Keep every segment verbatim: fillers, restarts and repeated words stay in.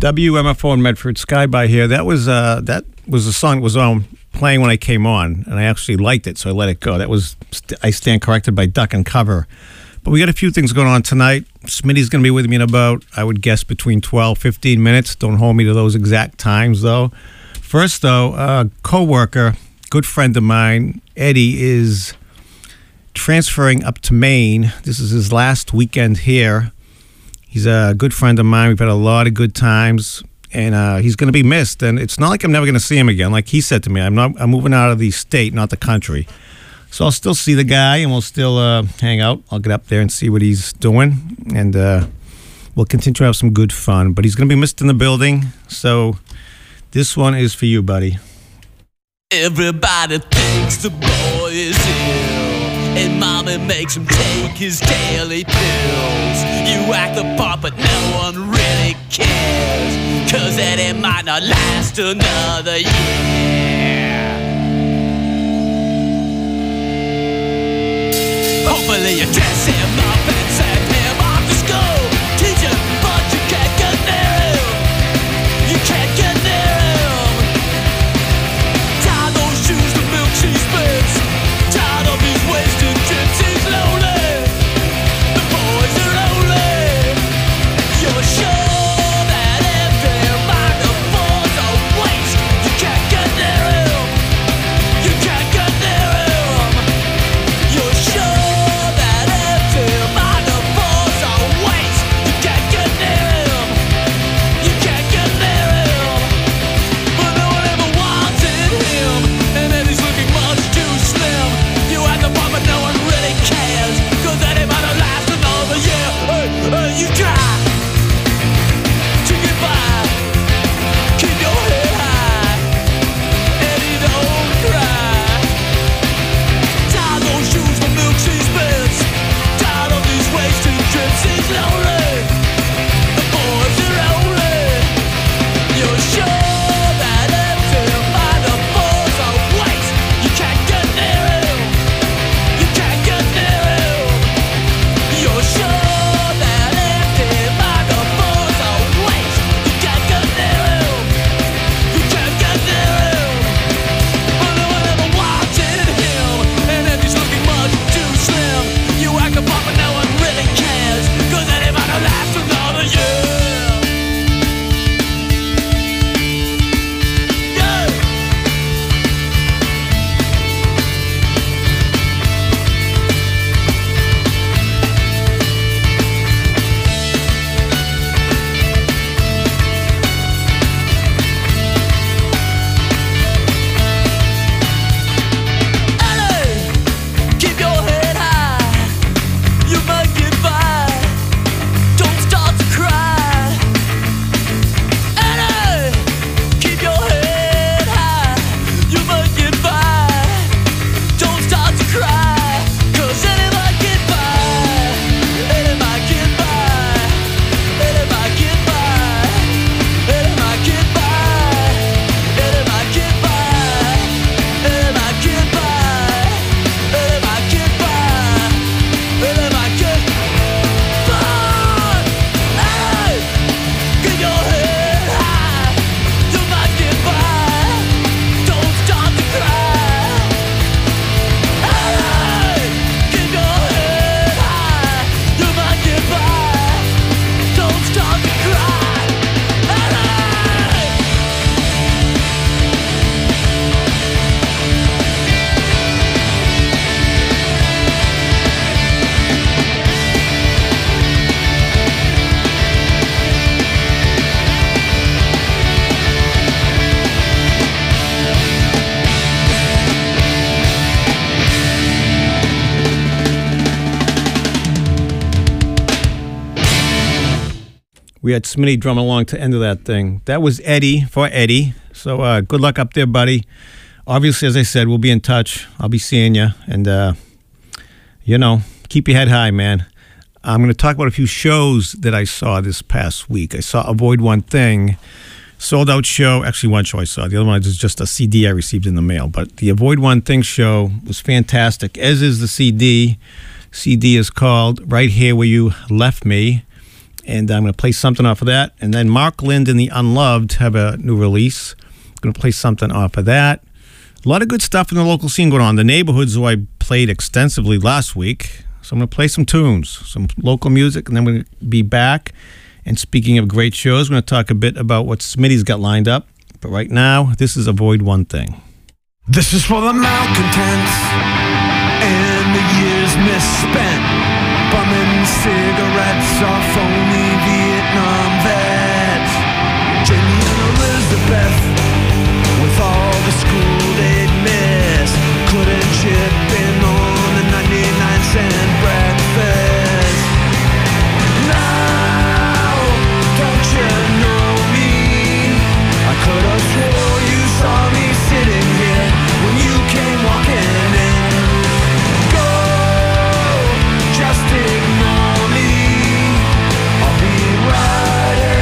W M F O in Medford, Sky by here. That was uh, that was a song that was on playing when I came on, and I actually liked it, so I let it go. That was I Stand Corrected by Duck and Cover. But we got a few things going on tonight. Smitty's going to be with me in about, I would guess, between twelve, fifteen minutes. Don't hold me to those exact times, though. First, though, a co-worker, good friend of mine, Eddie, is transferring up to Maine. This is his last weekend here. He's a good friend of mine. We've had a lot of good times, and uh, he's going to be missed. And it's not like I'm never going to see him again. Like he said to me, I'm not. I'm moving out of the state, not the country. So I'll still see the guy, and we'll still uh, hang out. I'll get up there and see what he's doing, and uh, we'll continue to have some good fun. But he's going to be missed in the building, so this one is for you, buddy. Everybody thinks the boy is ill, and mommy makes him take his daily pills. You act the part, but no one really cares, 'cause Eddie might not last another year. Hopefully you dress him up and send him off to school. Teach him, but you can't get near him. You can't get near him. Tie those shoes to milk she spits. Tired of his wasted trips, he's lonely. The boys are lonely. You're sure that every microphone's a waste. You can't get near him. You can't get near him. You're sure. You try to get by, keep your head high, Eddie, don't cry. Tie those shoes for milk she spits. Tired of these wasted trips, he's lonely. The boys are lonely. You're sure that empty microphone's a waste. You can't get near him. You can't get near him. You're sure. We had Smitty drumming along to the end of that thing. That was Eddie for Eddie. So uh, good luck up there, buddy. Obviously, as I said, we'll be in touch. I'll be seeing you. And, uh, you know, keep your head high, man. I'm going to talk about a few shows that I saw this past week. I saw Avoid One Thing, sold out show. Actually, one show I saw. The other one was just a C D I received in the mail. But the Avoid One Thing show was fantastic, as is the C D. C D is called Right Here Where You Left Me. And I'm going to play something off of that. And then Mark Lind and the Unloved have a new release. I'm going to play something off of that. A lot of good stuff in the local scene going on. The Neighborhoods, who I played extensively last week. So I'm going to play some tunes, some local music, and then we're going to be back. And speaking of great shows, we're going to talk a bit about what Smitty's got lined up. But right now, this is Avoid One Thing. This is for the malcontents and the years misspent, bumming cigarettes off only Vietnam vets. Jamie and Elizabeth, with all the school they'd missed, couldn't chip in on the ninety-nine cent breakfast. Now, don't you know me? I could have swore you saw me sitting here when you came walking in. Go, just ignore me. I'll be right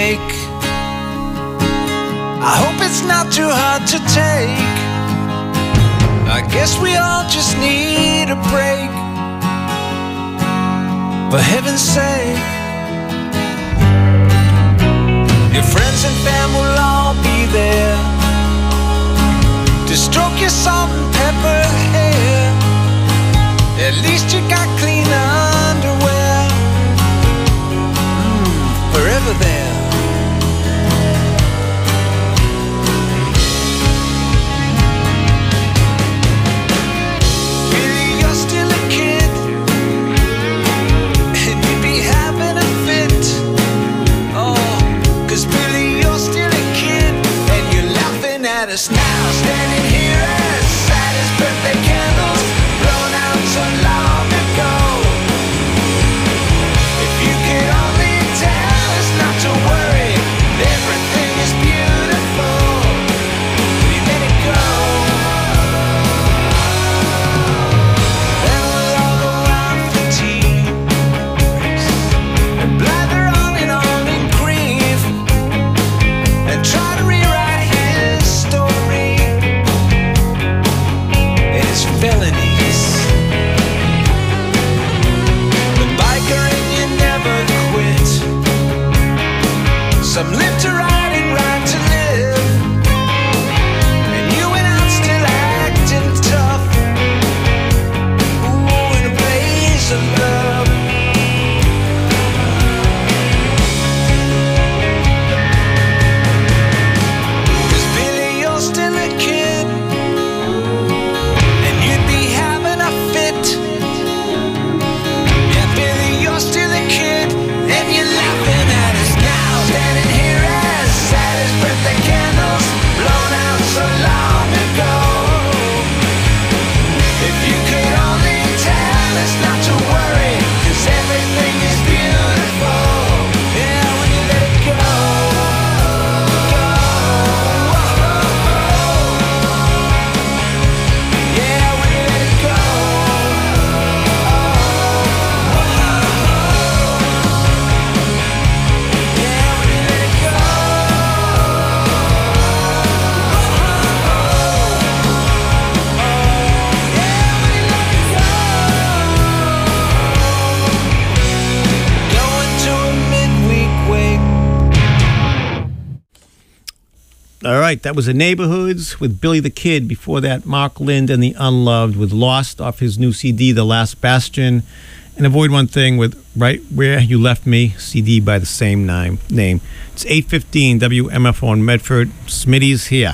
wake. I hope it's not too hard to take. I guess we all just need a break. For heaven's sake, your friends and fam will all be there to stroke your salt and pepper hair. At least you got clean underwear. Mm, forever there. Us now, standing here as sad as birthday candles blown out so long ago. If you could only tell us not to worry, everything is beautiful. We let it go. Then we'll all go out for tea and blather on and on in grief and try to rewrite his story, his felonies. The biker and you never quit. Some live to ride and ride to live, and you went out still acting tough. Ooh, in a blaze of love. Still a kid, and you'd be having a fit. Yeah, Billy, you're still a kid, and you're laughing at us now. Standing here as sad as birthday candles blown out so long ago. If you could only tell us not to worry, 'cause everything is beautiful. Yeah, when you let it go. All right, that was The Neighborhoods with Billy the Kid. Before that, Mark Lind and the Unloved with Lost off his new C D, The Last Bastion. And Avoid One Thing with Right Where You Left Me, C D by the same name. name. It's eight fifteen W M F O in Medford. Smitty's here.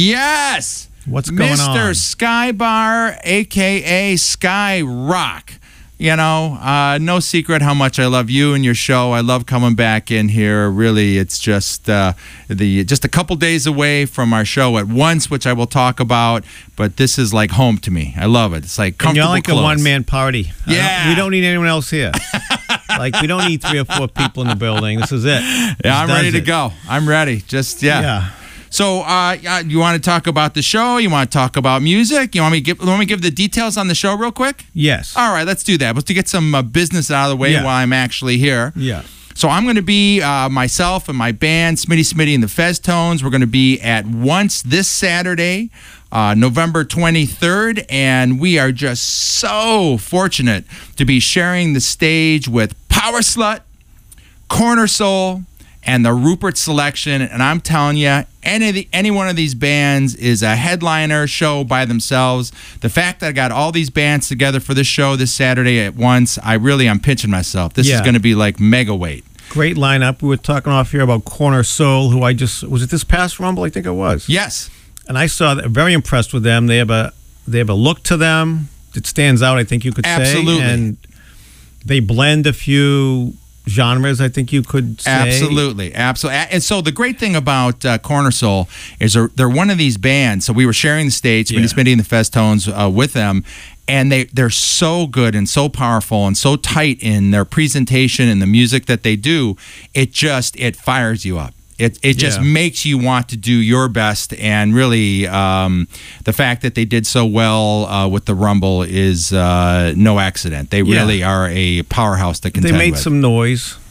Yes! What's going Mister on? Skybar, a k a. Sky Rock. You know, uh, no secret how much I love you and your show. I love coming back in here. Really, it's just uh, the just a couple days away from our show at once, which I will talk about. But this is like home to me. I love it. It's like And comfortable you're like clothes. a one-man party. I Yeah. don't- we don't need anyone else here. Like, we don't need three or four people in the building. This is it. Yeah, This I'm does ready to it. go. I'm ready. Just, yeah. Yeah. So, uh, uh, you want to talk about the show? You want to talk about music? You want me to give, want me to give the details on the show real quick? Yes. All right, let's do that. Let's to get some uh, business out of the way Yeah. while I'm actually here. Yeah. So I'm going to be uh, myself and my band, Smitty Smitty and the Fez Tones. We're going to be at Once this Saturday, uh, November twenty-third, and we are just so fortunate to be sharing the stage with Power Slut, Corner Soul, and the Rupert Selection. And I'm telling you, any of the, any one of these bands is a headliner show by themselves. The fact that I got all these bands together for this show this Saturday at once, I really am pinching myself. This Yeah. is going to be like mega weight. Great lineup. We were talking off here about Corner Soul, who I just, was it this past Rumble? I think it was. Yes. And I saw that, very impressed with them. They have a they have a look to them that stands out, I think you could say. Absolutely. And they blend a few genres, I think you could say. Absolutely, absolutely. And so the great thing about uh, Corner Soul is they're, they're one of these bands. So we were sharing the stage, Smitty Yeah. Smitty and the Fez Tones uh, with them, and they they're so good and so powerful and so tight in their presentation and the music that they do. It just it fires you up. It it just Yeah. makes you want to do your best, and really um, the fact that they did so well uh, with the Rumble is uh, no accident. They Yeah. really are a powerhouse to They contend made with. some noise.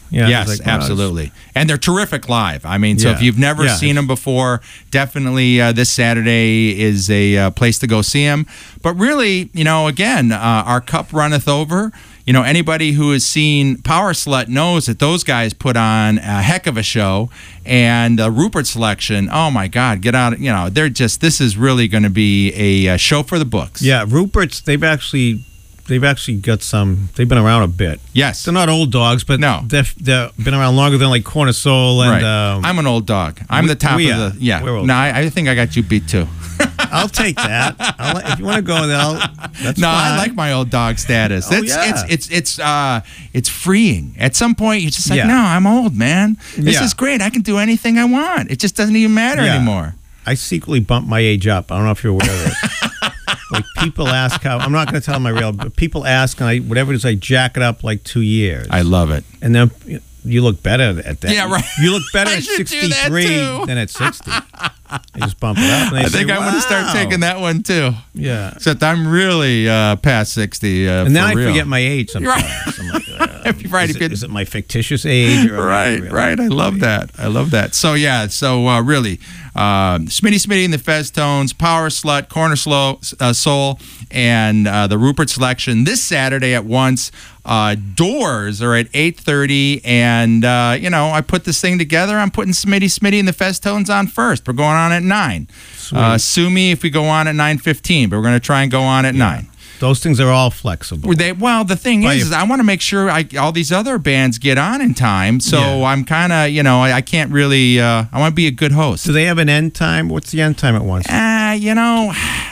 Yeah, yes, it's like, wow, absolutely. And they're terrific live. I mean, so Yeah. if you've never Yeah. seen them before, definitely uh, this Saturday is a uh, place to go see them. But really, you know, again, uh, our cup runneth over. You know, anybody who has seen Power Slut knows that those guys put on a heck of a show. And uh, Rupert Selection, oh my God, get out! You know, they're just. This is really going to be a, uh show for the books. Yeah, Rupert's. They've actually, they've actually got some. They've been around a bit. Yes. They're not old dogs, but No. they've, they've been around longer than like Corner Soul and. Right. Um, I'm an old dog. I'm we- the top we of are. the. Yeah. We're old. No, I, I think I got you beat too. I'll take that. I'll, let- if you want to go there, I'll, that's No, fine. I like my old dog status. Oh, it's, yeah. it's it's it's uh it's freeing. At some point, you're just like, Yeah. no, I'm old, man. This Yeah. is great. I can do anything I want. It just doesn't even matter Yeah. anymore. I secretly bumped my age up. I don't know if you're aware of this. Like people ask how I'm not going to tell my real, but people ask, and I whatever it is, I jack it up like two years, I love it. and then you look better at that. Yeah, right. You look better I at should do that, sixty-three too. than at sixty. I just bump it up. And they I say, think I'm going to start "Wow." taking that one too. Yeah. Except I'm really uh, past sixty. Uh, And then for I real. forget my age sometimes. Right. I'm like, uh, You're right, is, if it, it- is it my fictitious age? Or Right, real? right. I love that. I love that. So yeah. So uh, really, um, Smitty Smitty and the Festones, Power Slut, Corner Slow, uh, Soul, and uh, the Rupert Selection this Saturday at once. Uh, doors are at eight thirty, and uh, you know I put this thing together. I'm putting Smitty Smitty and the Festones on first. We're going on at nine. Uh, sue me if we go on at nine fifteen, but we're going to try and go on at nine. Those things are all flexible. Were they, well, the thing By is, your- is I want to make sure I, all these other bands get on in time. So Yeah. I'm kind of, you know, I, I can't really. Uh, I want to be a good host. Do they have an end time? What's the end time at once? Uh, you know,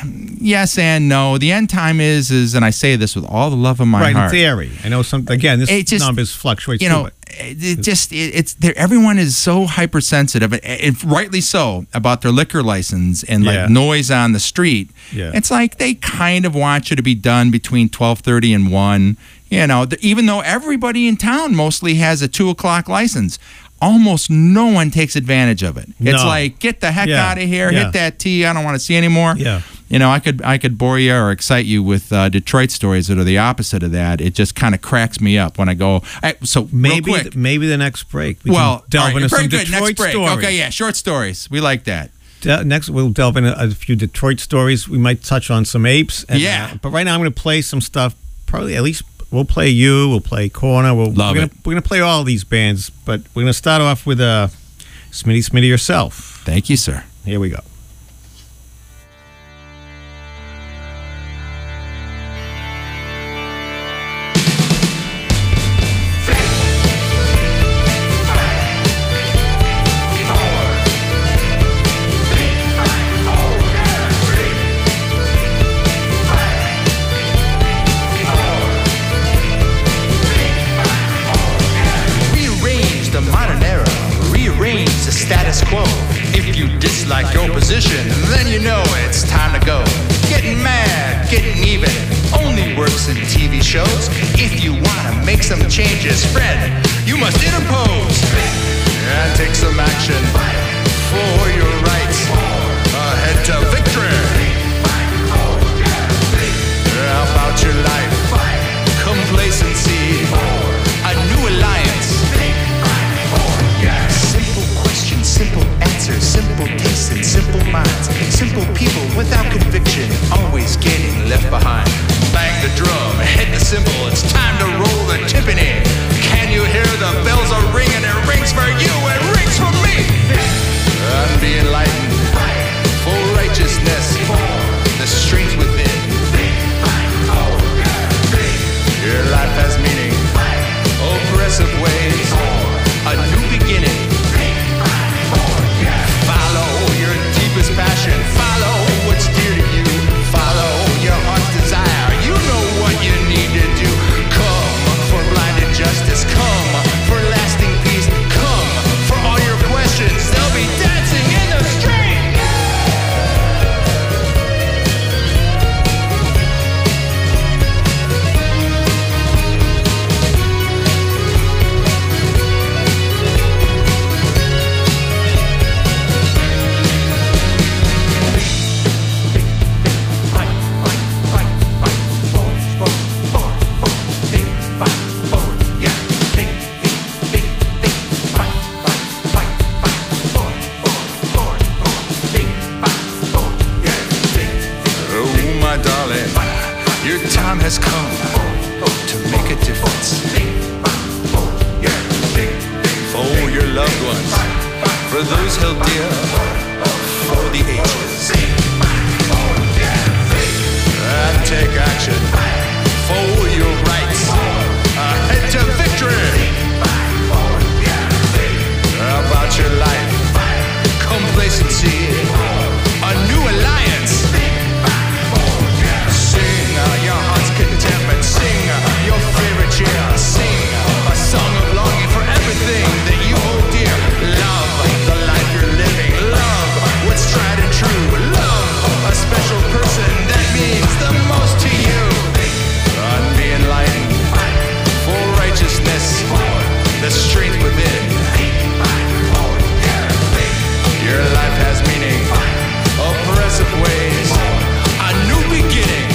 yes and no. The end time is, is, and I say this with all the love of my right, heart. in theory. I know some. Again, this It just- numbers fluctuates. You too, know, but- it, it just it, it's there. Everyone is so hypersensitive, and, and rightly so, about their liquor license and like Yeah. noise on the street. Yeah. It's like they kind of want you to be done between twelve thirty and one. You know, th- even though everybody in town mostly has a two o'clock license. Almost no one takes advantage of it. It's No. like, get the heck Yeah. out of here, Yeah. hit that T. I don't want to see anymore. Yeah. You know, I could I could bore you or excite you with uh, Detroit stories that are the opposite of that. It just kind of cracks me up when I go. I, so maybe real quick, maybe the next break. We well, can delve all right, into very some good. Detroit Next break. stories. Okay, yeah, short stories. We like that. De- next, we'll delve into a few Detroit stories. We might touch on some apes. And, Yeah. uh, but right now, I'm going to play some stuff. Probably at least we'll play you. We'll play Corner. We'll, Love we're it. Gonna, we're going to play all these bands, but we're going to start off with uh, Smitty Smitty yourself. Thank you, sir. Here we go. Rearrange the modern era, rearrange the status quo. If you dislike your position, then you know it's time to go. Getting mad, getting even, only works in T V shows. If you wanna make some changes, friend, you must interpose and take some action for your rights. Ahead to victory. How about your life? Complacency. A new alliance. Simple questions, simple answers, simple tastes and simple minds. Simple people without conviction, always getting left behind. Bang the drum, hit the cymbal, it's time to roll the timpani. Can you hear the bells are ringing? It rings for you, it rings for me. rights for your loved ones, for those held dear for the ages. And take action for your rights. Head to victory. About your life, complacency, a new alliance. Sing uh, your heart's contentment. Sing uh, your favorite cheer. Sing uh, a song of longing for everything that you hold dear. Love the life you're living. Love what's tried and true. Love a special person that means the most to you. And be enlightened for righteousness, the strength within. Your life has meaning, oppressive ways, a new beginning.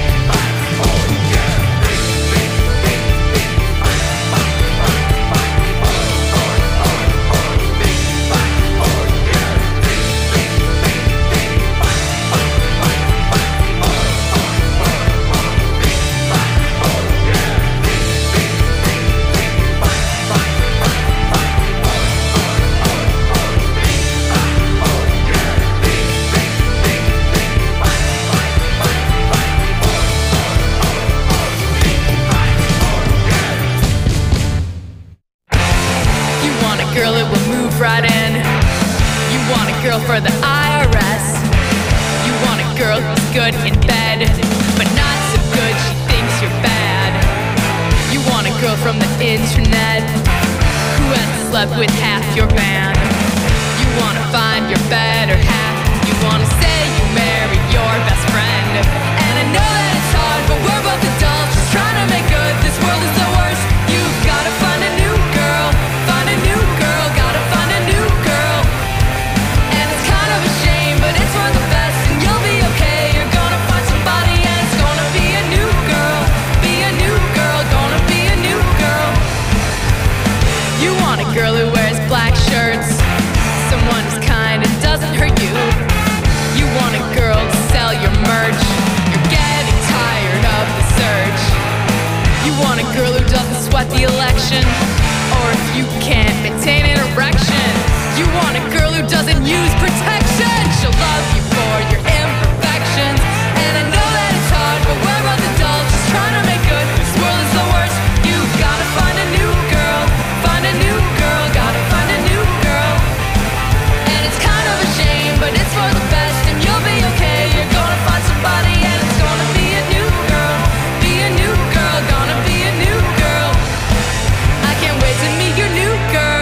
For the I R S, you want a girl who's good in bed, but not so good she thinks you're bad. You want a girl from the internet who hasn't slept with half your band. You want to find your better half. You want to say you marry your best friend. And I know that it's hard, but we're both adults just trying to make good. This world is the worst. You've got to find a new girl, find a new girl, gotta find a new girl. But it's for the best and you'll be okay. You're gonna find somebody and it's gonna be a new girl. Be a new girl, gonna be a new girl. You want a girl who wears black shirts, someone who's kind and doesn't hurt you. You want a girl to sell your merch. You're getting tired of the search. You want a girl who doesn't sweat the election, or if you can't maintain an erection. You want a girl who doesn't use protection. She'll love you for your imperfections. And I know that it's hard, but we're both adults just trying to make good. This world is the worst. You've gotta find a new girl, find a new girl, gotta find a new girl. And it's kind of a shame, but it's for the best and you'll be okay. You're gonna find somebody and it's gonna be a new girl. Be a new girl, gonna be a new girl. I can't wait to meet your new girl.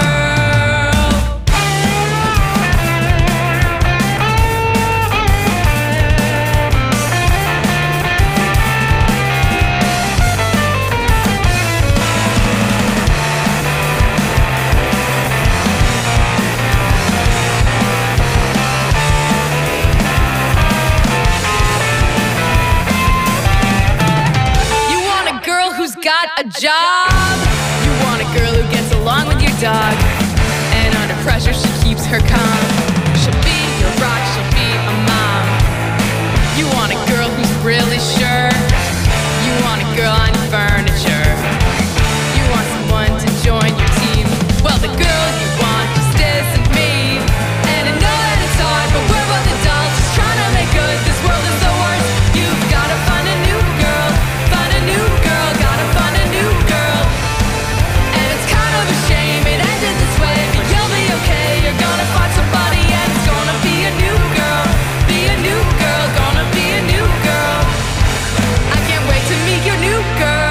A job. You want a girl who gets along with your dog, and under pressure she keeps her calm. She'll be your rock, she'll be a mom. You want a girl who's really sure. You want a girl on your furniture. You want someone to join your team. Well, the girl you want just isn't me. And I know that it's hard, but we're both adults just trying to make good. This world is the worst. You've gotta find a new girl, find a new girl, gotta find a new girl. And it's kind of a shame it ended this way, but you'll be okay. You're gonna find somebody and it's gonna be a new girl. Be a new girl, gonna be a new girl. I can't wait to meet your new girl.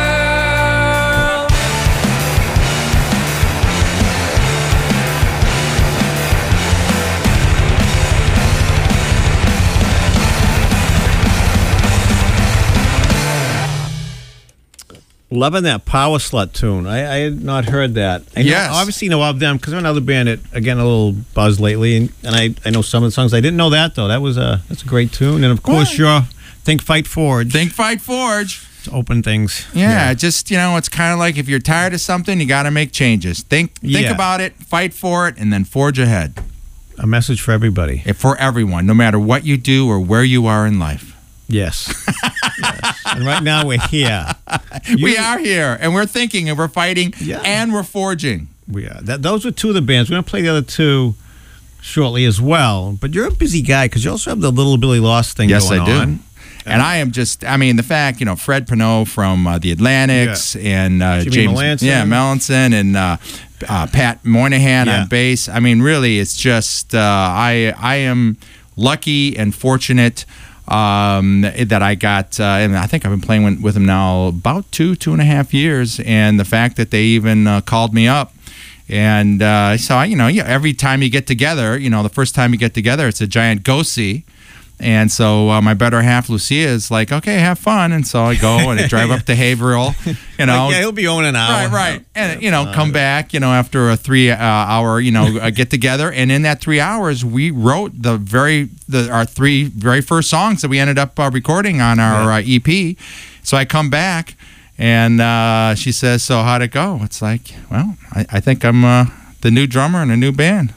Loving that Power Slut tune. I, I had not heard that. I know, Yes. obviously know of them because I'm another band that, again, a little buzz lately, and, and I, I know some of the songs. I didn't know that, though. That was a that's a great tune. And, of course, Well, your Think, Fight, Forge. Think, Fight, Forge. to open things. Yeah, just, you know, it's kind of like if you're tired of something, you got to make changes. Think think Yeah. about it, fight for it, and then forge ahead. A message for everybody. For everyone, no matter what you do or where you are in life. Yes. Yes. and right now we're here. we You- are here, and we're thinking, and we're fighting, Yeah. and we're forging. We are. That, those are two of the bands. We're going to play the other two shortly as well. But you're a busy guy because you also have the Little Billy Lost thing Yes, going I do. on. And I am just, I mean, the fact, you know, Fred Pinot from uh, the Atlantics and uh, Jimmy James, Melanson. yeah, Melanson and uh, uh, Pat Moynihan Yeah. on bass. I mean, really, it's just, uh, I, I am lucky and fortunate um, that I got, uh, and I think I've been playing with, with them now about two, two and a half years. And the fact that they even uh, called me up. And uh, so, you know, yeah, every time you get together, you know, the first time you get together, it's a giant go-see. And so uh, my better half, Lucia, is like, okay, have fun. And so I go and I drive up to Haverhill, you know. Like, yeah, he'll be on an hour. Right, right. And, you know, come back, you know, after a three uh, hour, you know, uh, get together. And in that three hours, we wrote the very, the our three very first songs that we ended up uh, recording on our uh, E P. So I come back and uh, she says, so how'd it go? It's like, well, I, I think I'm uh, the new drummer in a new band.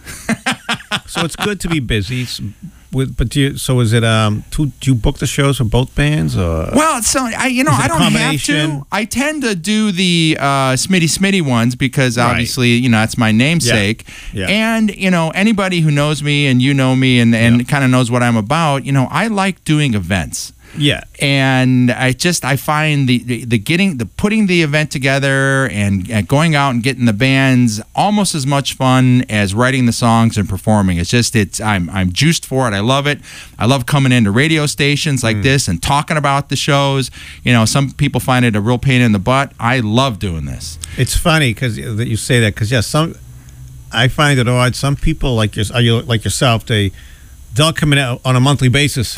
So it's good to be busy. S- With, but do you, so is it? Um, to, do you book the shows for both bands? Or? Well, so I, you know, Is it I a don't have combination? to. I tend to do the uh, Smitty Smitty ones because Right. obviously, you know, that's my namesake. Yeah. And you know, anybody who knows me and you know me and and Yeah. kind of knows what I'm about, you know, I like doing events. Yeah. And I just I find the, the, the getting the putting the event together and, and going out and getting the bands almost as much fun as writing the songs and performing. It's just it's I'm I'm juiced for it. I love it. I love coming into radio stations like this and talking about the shows. You know, some people find it a real pain in the butt. I love doing this. It's funny because that you say that because yeah, some I find it odd. Some people like your, are you like yourself, they they'll come in out on a monthly basis,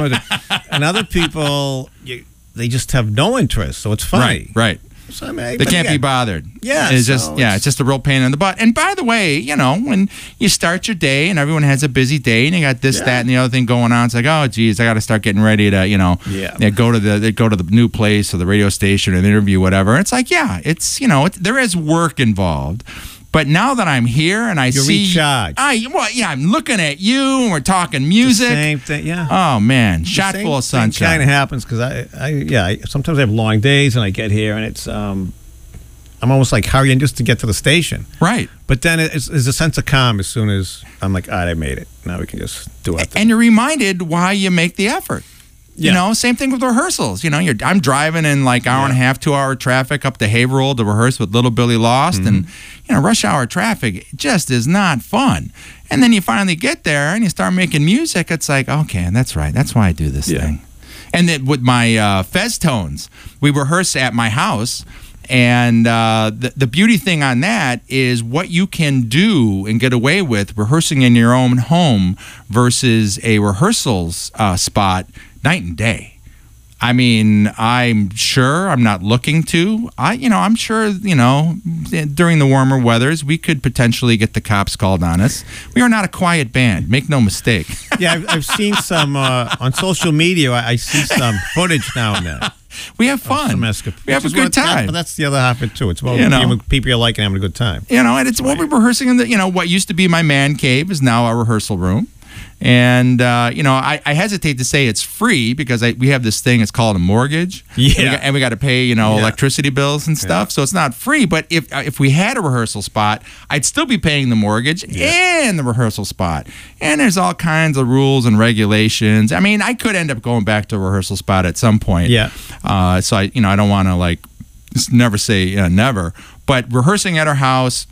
and other people you, they just have no interest. So it's funny, Right, right. So, I mean, They but can't yeah, be bothered. Yeah, it's so just yeah, it's- it's just a real pain in the butt. And by the way, you know, when you start your day and everyone has a busy day and you got this, Yeah. that, and the other thing going on, it's like, oh, geez, I got to start getting ready to, you know, Yeah. yeah, go to the they go to the new place or the radio station or the interview, whatever. It's like, yeah, it's you know, it, there is work involved. But now that I'm here and I You're see, recharged. I well, yeah, I'm looking at you and we're talking the music. same thing. Yeah. Oh man, shot Same full of thing sunshine. kind of happens because I, I, yeah, I, sometimes I have long days and I get here and it's, um, I'm almost like hurrying just to get to the station. Right. But then it's, there's a sense of calm as soon as I'm like, all right, I made it. Now we can just do it. And you're reminded why you make the effort. You Yeah. know, same thing with rehearsals. You know, you're I'm driving in like hour and a half, two hour traffic up to Haverhill to rehearse with Little Billy Lost, and you know, rush hour traffic just is not fun. And then you finally get there and you start making music. It's like, okay, that's right. That's why I do this Yeah. thing. And then with my uh, Fez Tones, we rehearse at my house. And uh, the, the beauty thing on that is what you can do and get away with rehearsing in your own home versus a rehearsals uh, spot night and day. I mean, I'm sure I'm not looking to. I, you know, I'm sure, you know, during the warmer weathers, we could potentially get the cops called on us. We are not a quiet band. Make no mistake. Yeah, I've, I've seen some uh, on social media. I, I see some footage now and then. We have fun. Some escap- We have a which is good what- that- time. But that's the other half of it too. It's about You know. being with people you like and having a good time. You know, and it's what we're rehearsing in the, you know, what used to be my man cave is now our rehearsal room. And, uh, you know, I, I hesitate to say it's free because I, we have this thing, it's called a mortgage. Yeah. And we got, and we got to pay, you know, Yeah. electricity bills and stuff. So it's not free. But if if we had a rehearsal spot, I'd still be paying the mortgage and the rehearsal spot. And there's all kinds of rules and regulations. I mean, I could end up going back to a rehearsal spot at some point. Yeah. Uh, so, I, you know, I don't want to, like, just never say uh, never. But rehearsing at our house,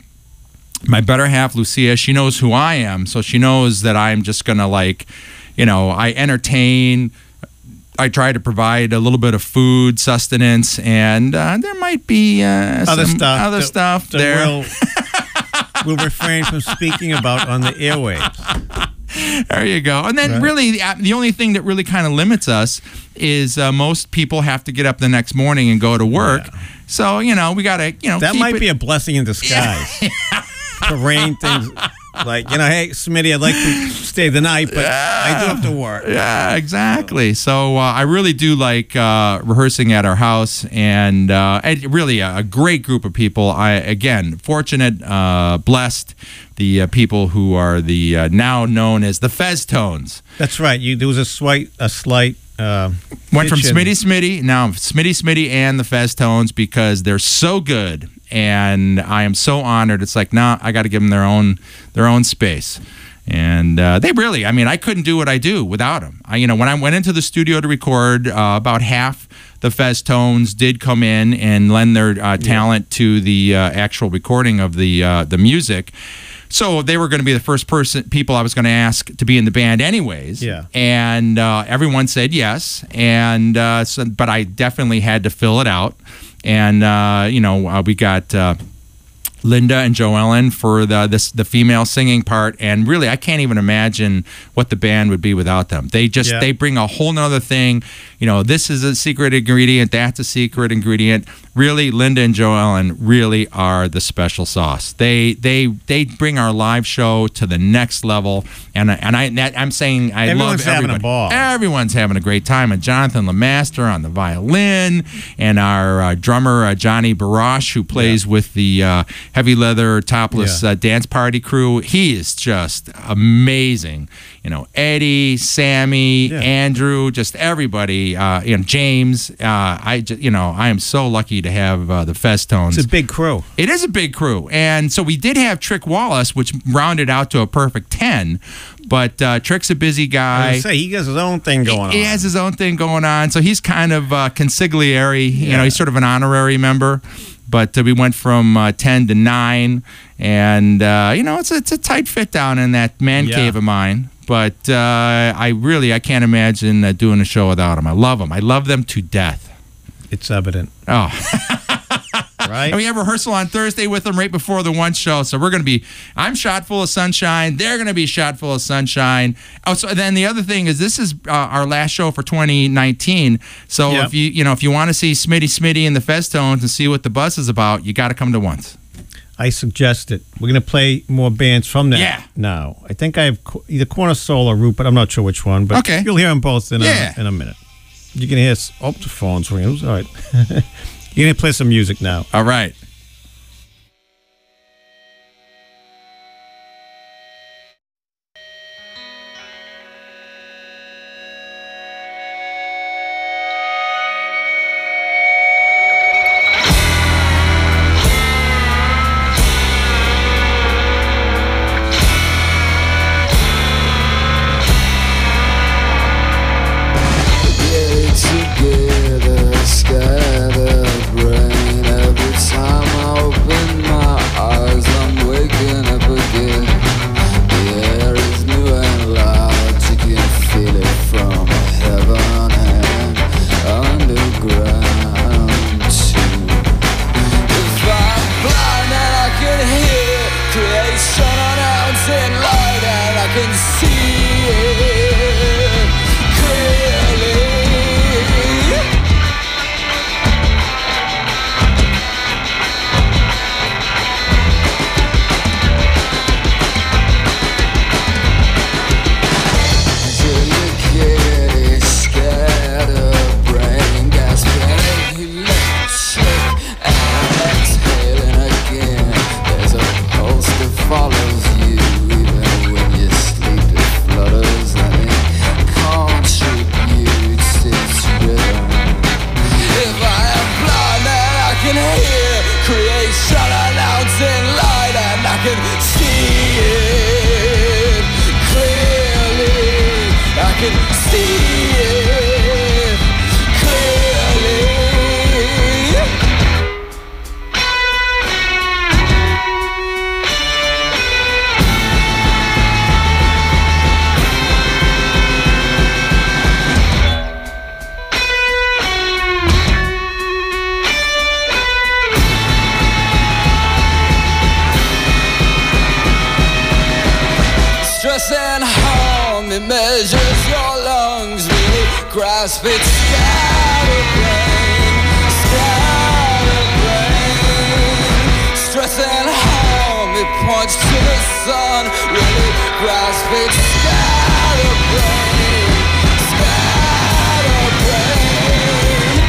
my better half, Lucia, she knows who I am, so she knows that I'm just gonna like, you know, I entertain. I try to provide a little bit of food, sustenance, and uh, there might be uh, Other some stuff. other that- stuff that there. We'll, we'll refrain from speaking about on the airwaves. There you go. And then Right. really, the, the only thing that really kind of limits us is uh, most people have to get up the next morning and go to work. Yeah. So you know, we gotta, you know, That keep might it- be a blessing in disguise. To rain things like, you know, hey, Smitty, I'd like to stay the night, but I do have to work. Yeah, exactly. So uh, I really do like uh, rehearsing at our house, and, uh, and really a, a great group of people. I again fortunate, uh, blessed. The uh, people who are the uh, now known as the Fez Tones. That's right. You there was a slight a slight Uh, Went from pitch in. Smitty Smitty, now Smitty Smitty and the Fez Tones because they're so good, and I am so honored. It's like, nah, I got to give them their own their own space, and uh, they really, I mean, I couldn't do what I do without them. I, you know, when I went into the studio to record, uh, about half the Fez Tones did come in and lend their uh, talent to the uh, actual recording of the uh, the music. So they were going to be the first person, people I was going to ask to be in the band, anyways. Yeah. And uh, everyone said yes. And uh, so, but I definitely had to fill it out. And uh, you know, uh, we got uh, Linda and Joellen for the this the female singing part. And really, I can't even imagine what the band would be without them. They just Yeah. they bring a whole nother thing. You know, this is a secret ingredient. That's a secret ingredient. Really, Linda and Joellen really are the special sauce. They they they bring our live show to the next level. And and I that, I'm saying I Everyone's love having a everybody. ball. Everyone's having a great time. And Jonathan Lemaster on the violin, and our uh, drummer uh, Johnny Barash, who plays with the uh, Heavy Leather Topless Yeah. uh, Dance Party crew. He is just amazing. You know, Eddie, Sammy, Yeah. Andrew, just everybody. Uh, you know, James. Uh, I just, you know, I am so lucky to have uh, the Fez Tones. It's a big crew. It is a big crew. And so we did have Trick Wallace, which rounded out to a perfect ten. But uh, Trick's a busy I guy. say he has his own thing going on. He has his own thing going on. So he's kind of uh, consigliere. You Yeah. know, he's sort of an honorary member. But uh, we went from uh, ten to nine. And, uh, you know, it's a, it's a tight fit down in that man Yeah. cave of mine. But uh, I really, I can't imagine uh, doing a show without them. I love them. I love them to death. It's evident, Oh. right? And we have rehearsal on Thursday with them right before the one show. So we're going to be, I'm shot full of sunshine. They're going to be shot full of sunshine. Oh, so then the other thing is this is uh, our last show for twenty nineteen. So Yep. if you, you know, if you want to see Smitty Smitty and the Fez Tones and see what the buzz is about, you got to come to once. I suggest it. We're going to play more bands from that Yeah. now. I think I have co- either Corner Soul or Root, but I'm not sure which one. But Okay. you'll hear them both in, Yeah. a, in a minute. You can hear, s- oh, the phone's ringing. All right. You're going to play some music now. All right. Get together, scatter brain. Every time I open my eyes, I'm waking up again. The air is new and loud, you can feel it from heaven and underground too. If I'm blind and I can hear creation announcing light, and I can see it clearly. Follows you even when you sleep. It flutters and it contributes its rhythm. If I am blind, then I can hear creation announcing light, and I can see it clearly. I can see it clearly. Stress and harm, it measures your lungs, really grasp its scatterbrain, scatterbrain. Stress and harm, it points to the sun, really grasp its scatterbrain, scatterbrain.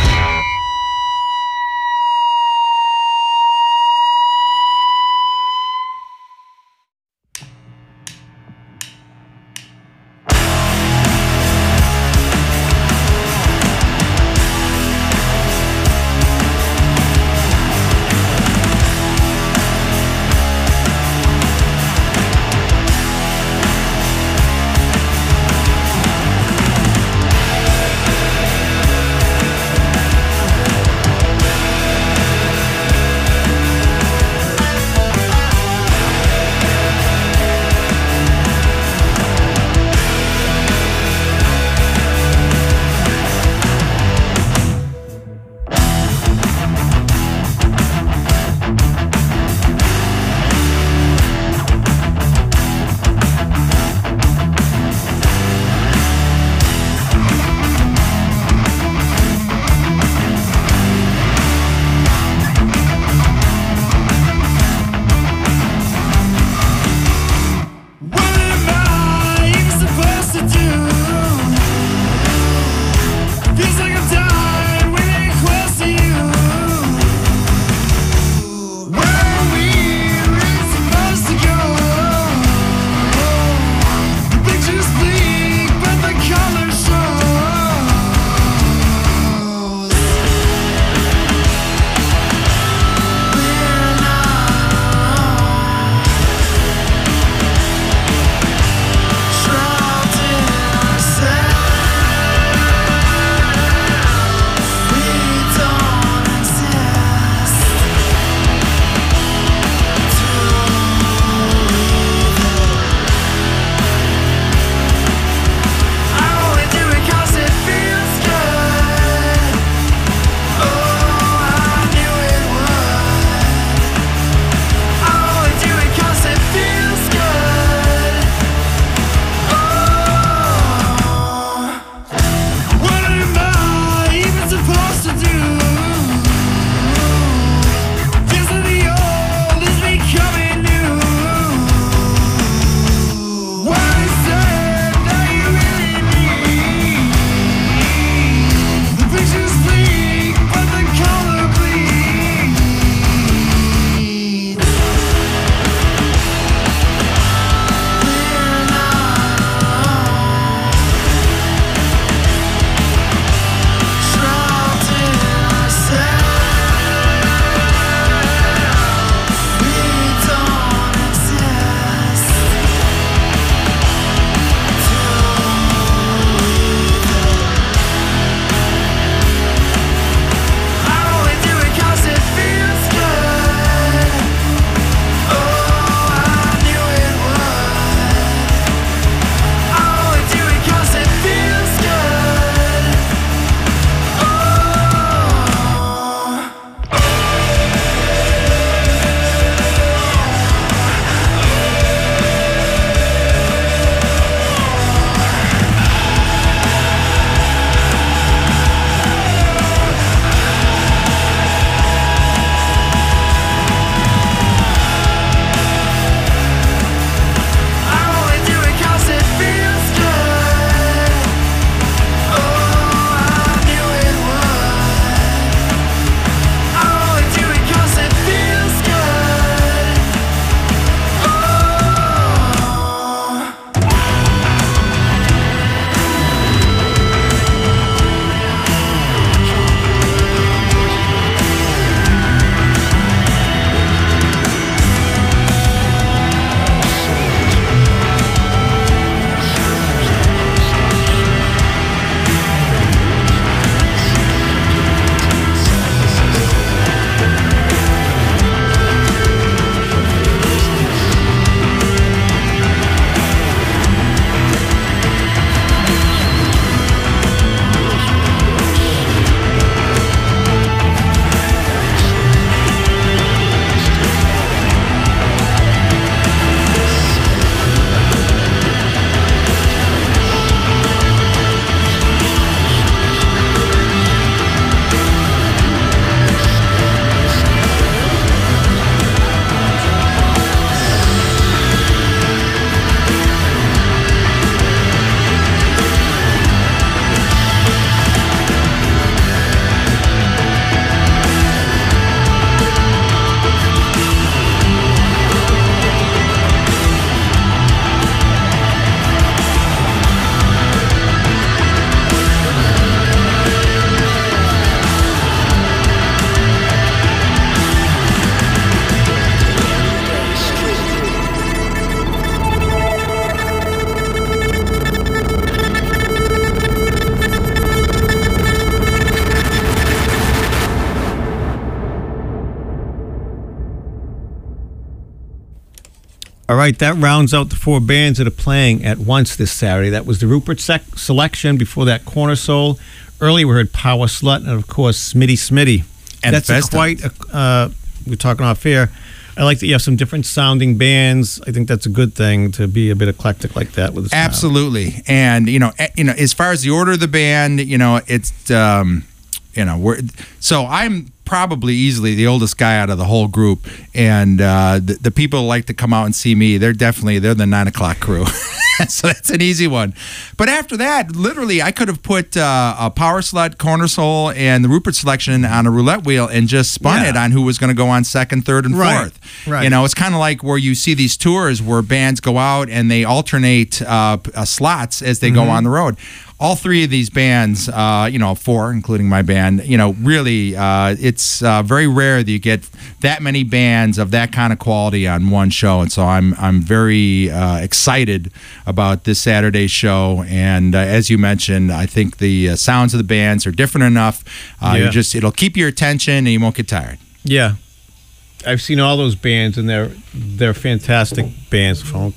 All right, that rounds out the four bands that are playing at once this Saturday. That was the Rupert sec- selection. Before that, Corner Soul. Earlier, we heard Power Slut, and of course, Smitty Smitty. And that's a Festa. quite. A, uh, we're talking off air. I like that you have some different sounding bands. I think that's a good thing to be a bit eclectic like that with the sound. Absolutely. And you know, eh, you know, as far as the order of the band, you know, it's um, you know, we're so I'm probably easily the oldest guy out of the whole group, and uh, the, the people who like to come out and see me, they're definitely they're the nine o'clock crew. So that's an easy one. But after that, literally, I could have put uh, a Power Slut, Corner Soul, and the Rupert selection on a roulette wheel and just spun Yeah. it on who was going to go on second, third, and Right, fourth. right. You know, it's kind of like where you see these tours where bands go out and they alternate uh, p- uh, slots as they go on the road. All three of these bands, uh, you know, four, including my band, you know, really, uh, it's uh, very rare that you get that many bands of that kind of quality on one show. And so I'm I'm very uh, excited about this Saturday show. And uh, as you mentioned, I think the uh, sounds of the bands are different enough. Uh, Yeah. you just it'll keep your attention and you won't get tired. Yeah. I've seen all those bands, and they're they're fantastic bands. Phone.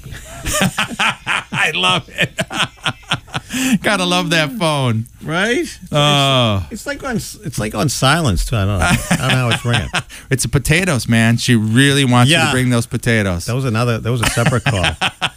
I love it. Gotta love that phone. Right? Oh. It's like on it's like on silence too. I don't know. I don't know how it's ringing. It's the potatoes, man. She really wants you Yeah. to bring those potatoes. That was another. That was a separate call.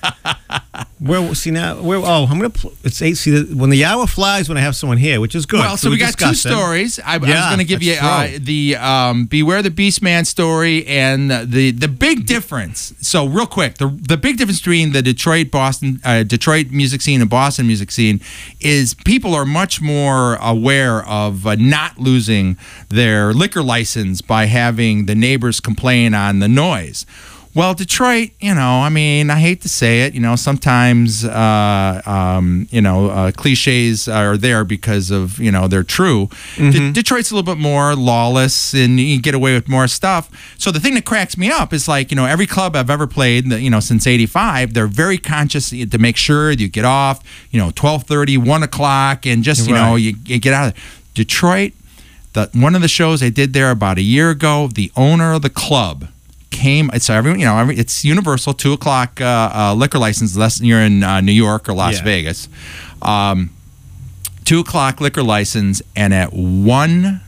Where see now? Where? Oh, I'm gonna. Pl- it's eight. See, the, when the hour flies, when I have someone here, which is good. Well, so we got two discussed it. stories. I, I was Yeah, going to give you that's uh, true. the um, Beware the Beast Man story and the the big difference. So real quick, the the big difference between the Detroit Boston uh, Detroit music scene and Boston music scene is people are much more aware of uh, not losing their liquor license by having the neighbors complain on the noise. Well, Detroit, you know, I mean, I hate to say it, you know, sometimes, uh, um, you know, uh, cliches are there because of, you know, they're true. De- Detroit's a little bit more lawless and you get away with more stuff. So the thing that cracks me up is like, you know, every club I've ever played, you know, since eighty-five, they're very conscious to make sure you get off, you know, twelve thirty, one o'clock, and just, you know, Right. you, you get out of there. Detroit, the, one of the shows I did there about a year ago, the owner of the club came. So everyone, you know, every, it's universal two o'clock uh, uh, liquor license, unless you're in uh, New York or Las Yeah. Vegas. Um, two o'clock liquor license, and at one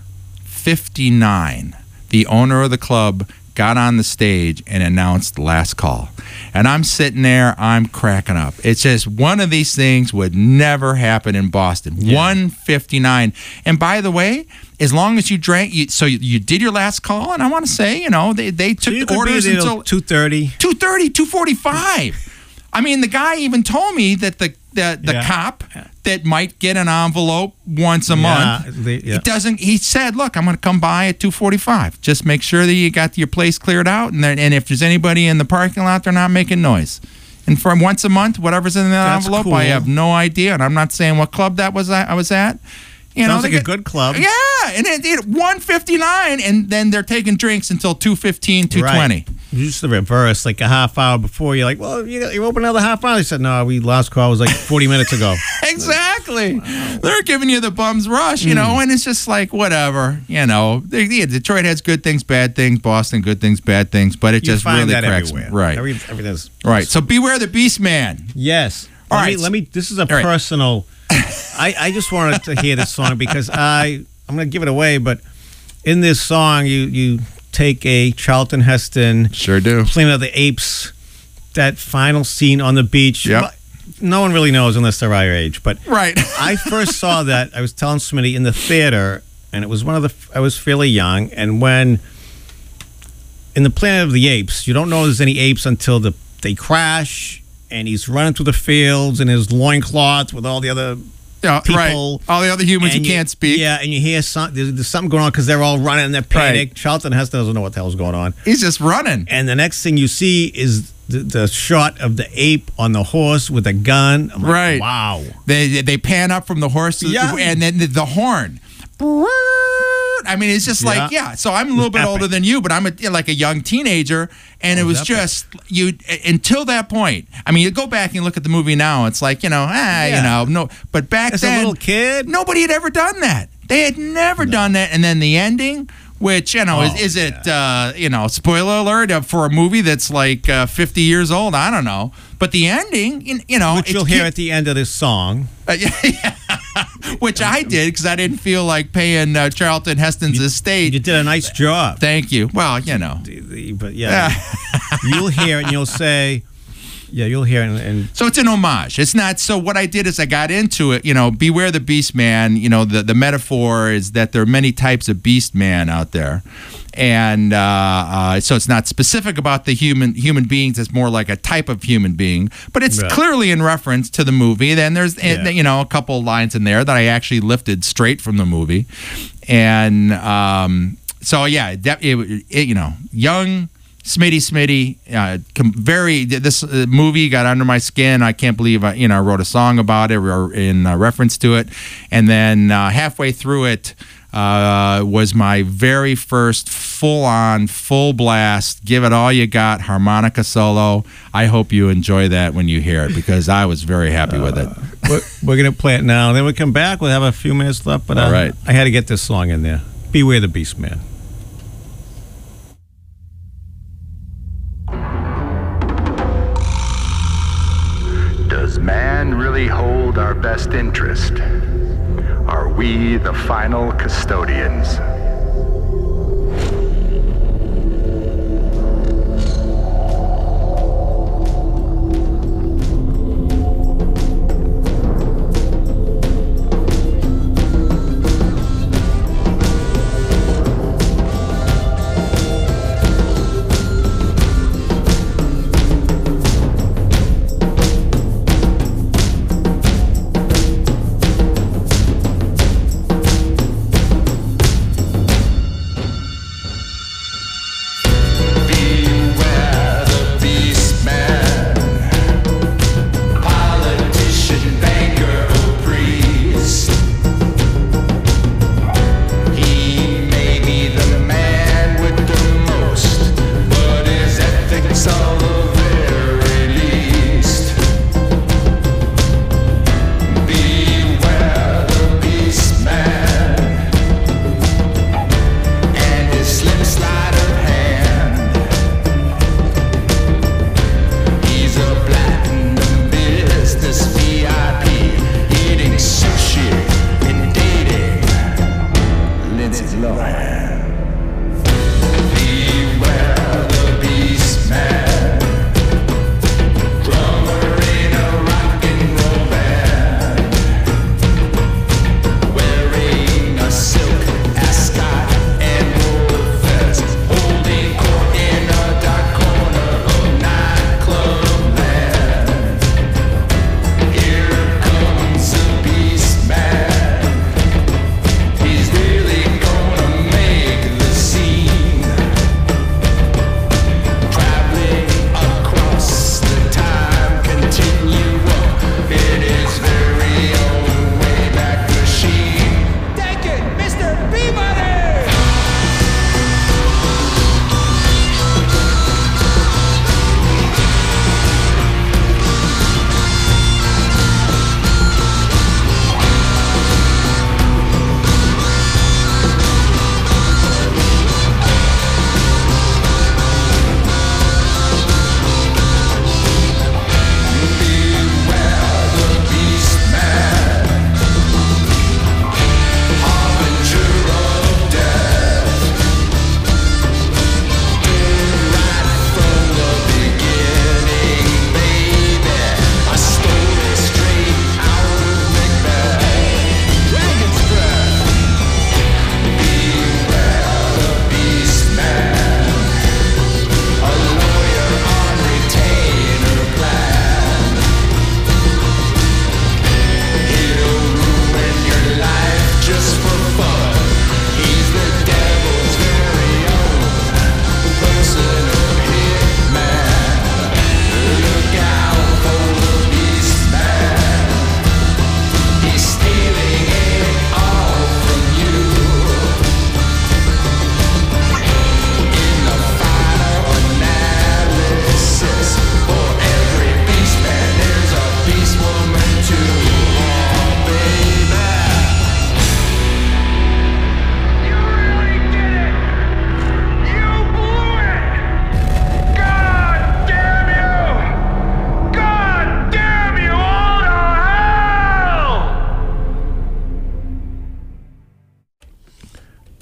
fifty-nine, the owner of the club got on the stage and announced last call. And I'm sitting there, I'm cracking up. It's just one of these things would never happen in Boston. one fifty-nine. And by the way, as long as you drank, you, so you, you did your last call, and I want to say, you know, they, they took So you the could orders be there until two thirty. two thirty, two forty-five. I mean, the guy even told me that the the, the Yeah. cop that might get an envelope once a Yeah, month, they- yeah. he doesn't. He said, "Look, I'm going to come by at two forty-five. Just make sure that you got your place cleared out, and then, and if there's anybody in the parking lot, they're not making noise." And for once a month, whatever's in that That's envelope, cool. I have no idea, and I'm not saying what club that was. I, I was at. You know, Sounds they like a get- good club. Yeah, and it, it one fifty-nine, and then they're taking drinks until two fifteen, two twenty. Right. Just the reverse, like a half hour before. You're like, well, you, you open another half hour. They said, no, we last call was like forty minutes ago. Exactly. They're giving you the bum's rush, you know, and it's just like, whatever, you know. They, yeah, Detroit has good things, bad things. Boston, good things, bad things. But it You just find really that cracks everywhere. me. Right. Every, everything's right. So beware the beast man. Yes. All let right. Me, let me. This is a right. personal. I, I just wanted to hear this song because I I'm going to give it away, but in this song you you take a Charlton Heston Sure do. Planet of the Apes, that final scene on the beach. Yep. Well, no one really knows unless they're our age, but Right. I first saw that, I was telling Smitty, in the theater, and it was one of the, I was fairly young, and when, in the Planet of the Apes, you don't know there's any apes until the they crash, and he's running through the fields in his loincloth with all the other Yeah, people. right. All the other humans who and can't speak. Yeah, and you hear some, there's, there's something going on because they're all running and they're panic. Right. Charlton Heston doesn't know what the hell's going on. He's just running. And the next thing you see is the, the shot of the ape on the horse with a gun. I'm like, Right. wow. They they pan up from the horse Yeah. and then the, the horn. I mean, it's just like, Yeah. yeah. So I'm a little bit epic. older than you, but I'm a, like a young teenager, and it Oh, was epic. just you until that point. I mean, you go back and look at the movie now, it's like, you know, ah, you Yeah. know, no. But back As a then, little kid? nobody had ever done that. They had never done that, and then the ending Which, you know, Oh, is, is it, uh, you know, spoiler alert uh, for a movie that's like uh, fifty years old? I don't know. But the ending, you, you know. Which it's you'll hear ki- at the end of this song. Uh, yeah, yeah. Which I did because I didn't feel like paying uh, Charlton Heston's estate. You did a nice job. Thank you. Well, you know. But yeah, you'll hear it and you'll say, yeah, you'll hear it. And, and So it's an homage. It's not. So what I did is I got into it. You know, beware the beast man. You know, the the metaphor is that there are many types of beast man out there, and uh, uh, so it's not specific about the human human beings. It's more like a type of human being, but it's Right. clearly in reference to the movie. Then there's uh, Yeah. you know a couple lines in there that I actually lifted straight from the movie, and um, so yeah, it, it, it, you know, young. Smitty, Smitty, uh, com- very. This uh, movie got under my skin. I can't believe I, you know, I wrote a song about it or in uh, reference to it, and then uh, halfway through it uh, was my very first full-on, full blast. Give it all you got, harmonica solo. I hope you enjoy that when you hear it because I was very happy with it. we're, we're going to play it now. Then we come back. We'll have a few minutes left. But uh, All right. I had to get this song in there. Beware the Beast Man. Does man really hold our best interest? Are we the final custodians?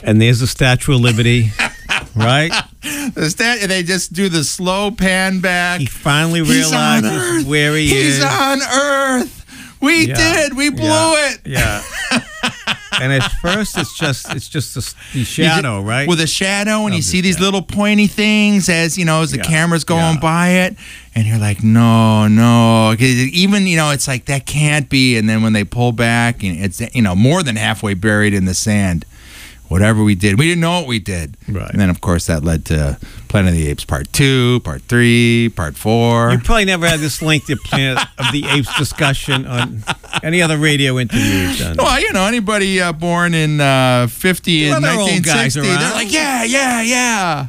and there's the Statue of Liberty, right? The stat, they just do the slow pan back. He finally He's on realizes Earth. where he He's is. on Earth. We Yeah. did. We blew Yeah. it. Yeah. And at first, it's just it's just the, the shadow, right? With a shadow, and Of you the see these shadow. little pointy things as you know as the Yeah. camera's going Yeah. by it, and you're like, no, no. 'Cause even you know, it's like that can't be. And then when they pull back, and it's you know more than halfway buried in the sand. Whatever we did, we didn't know what we did. Right. And then, of course, that led to Planet of the Apes Part Two, Part Three, Part Four. You probably never had this lengthy Planet of the Apes discussion on any other radio interview you've done. Well, you know, anybody uh, born in uh, fifty and Other old nineteen guys sixty, they're around. like, yeah, yeah, yeah.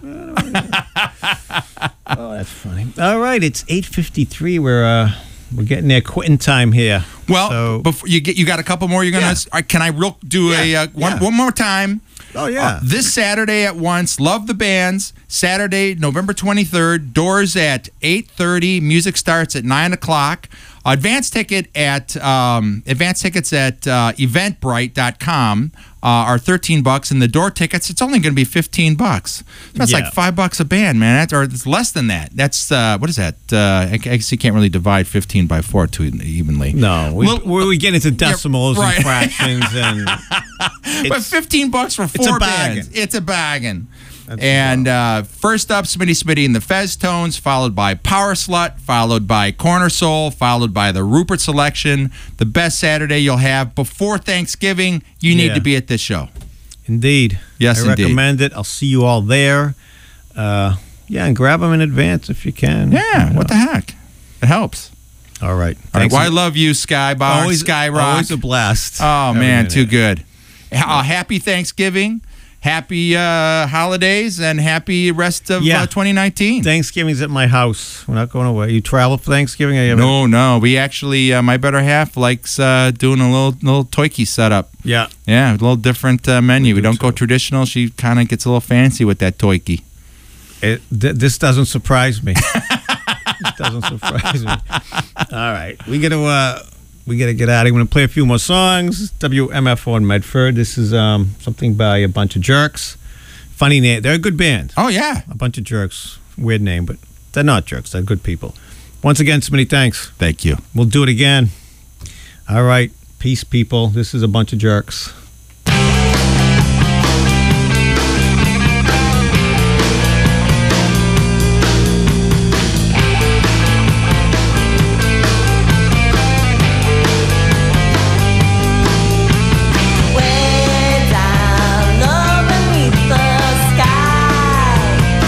Oh, that's funny. All right, it's eight fifty-three. We're uh, we're getting there quitting time here. Well, So- before you get, you got a couple more. You're gonna. Yeah. Uh, can I real do a Yeah, uh, one yeah. one more time? Oh yeah. Uh, this Saturday at once. Love the bands. Saturday, November twenty-third. Doors at eight thirty. Music starts at nine o'clock. Advance ticket at um, advance tickets at uh, eventbrite dot com uh, are thirteen bucks, and the door tickets it's only going to be fifteen bucks. That's Yeah. like five bucks a band, man. That's, or it's less than that. That's uh, what is that? Uh, I guess you can't really divide fifteen by four too evenly. no, we, Well, we we get into decimals right. and fractions, and But it's, fifteen bucks for a four bargain. bands. It's a bargain. That's and uh, first up, Smitty Smitty and the Fez Tones, followed by Power Slut, followed by Corner Soul, followed by the Rupert Selection. The best Saturday you'll have before Thanksgiving. You need Yeah. to be at this show. indeed. Yes, I indeed. recommend it. I'll see you all there. Uh, yeah, and grab them in advance if you can. Yeah, You what the know. heck? It helps. All right. All right, Thanks. well, I love you, Skybox, always, Skyrock. always a blast. Oh, Every man, minute. too good. Uh, happy Thanksgiving. Happy uh, holidays and happy rest of Yeah. uh, twenty nineteen. Thanksgiving's at my house. We're not going away. You travel for Thanksgiving? Or you haven't- No, no. We actually, uh, my better half likes uh, doing a little little toiki setup. Yeah. Yeah, a little different uh, menu. We do don't go too. traditional. She kind of gets a little fancy with that toiki. It, th- this doesn't surprise me. It doesn't surprise me. All right, we got to uh, we got to get out of here. We're gonna play a few more songs. W M F on Medford. This is um, something by A Bunch of Jerks. Funny name. They're a good band. Oh yeah. A Bunch of Jerks. Weird name, but they're not jerks. They're good people. Once again, so many thanks. Thank you. We'll do it again. All right, peace, people. This is A Bunch of Jerks. Way down low beneath the sky,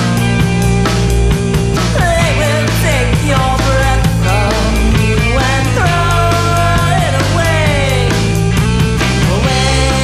they will take your breath from you and throw it away. Way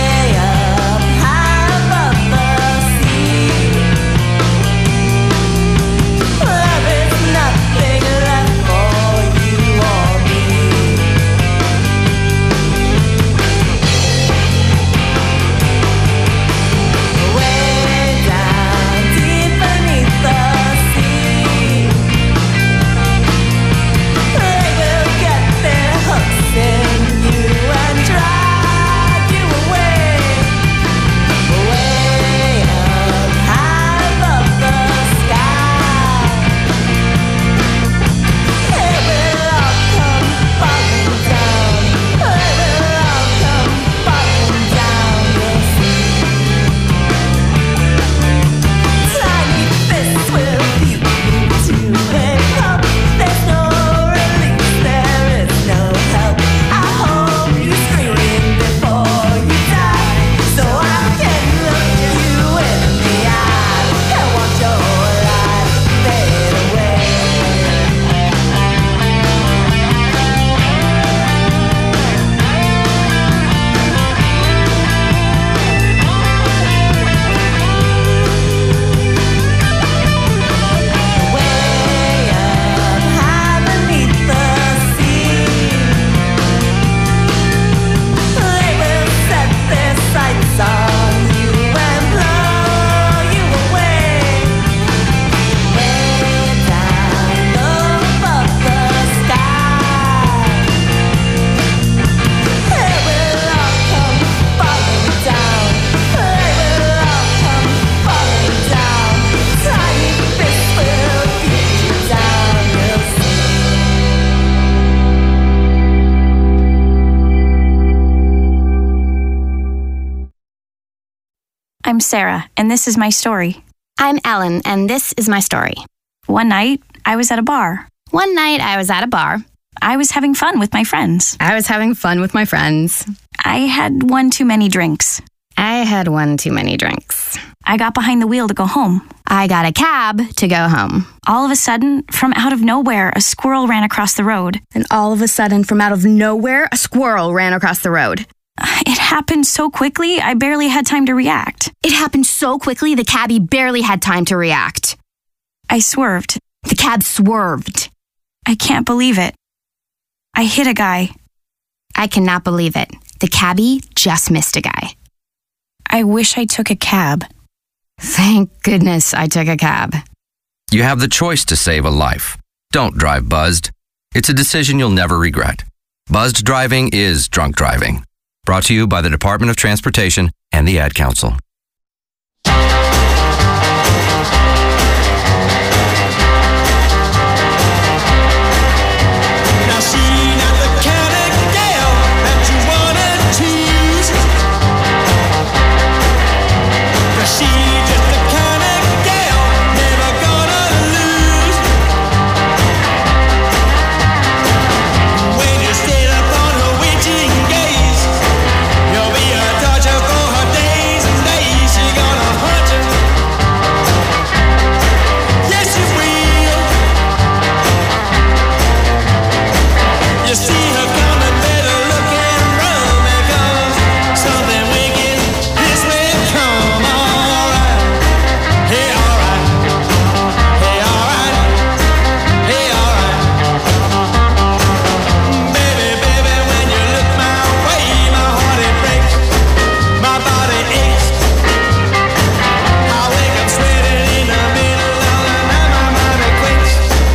I'm Sarah, and this is my story. I'm Ellen, and this is my story. One night, I was at a bar. One night, I was at a bar. I was having fun with my friends. I was having fun with my friends. I had one too many drinks. I had one too many drinks. I got behind the wheel to go home. I got a cab to go home. All of a sudden, from out of nowhere, a squirrel ran across the road. And all of a sudden, from out of nowhere, a squirrel ran across the road. It happened so quickly, I barely had time to react. It happened so quickly, the cabbie barely had time to react. I swerved. The cab swerved. I can't believe it. I hit a guy. I cannot believe it. The cabbie just missed a guy. I wish I took a cab. Thank goodness I took a cab. You have the choice to save a life. Don't drive buzzed. It's a decision you'll never regret. Buzzed driving is drunk driving. Brought to you by the Department of Transportation and the Ad Council.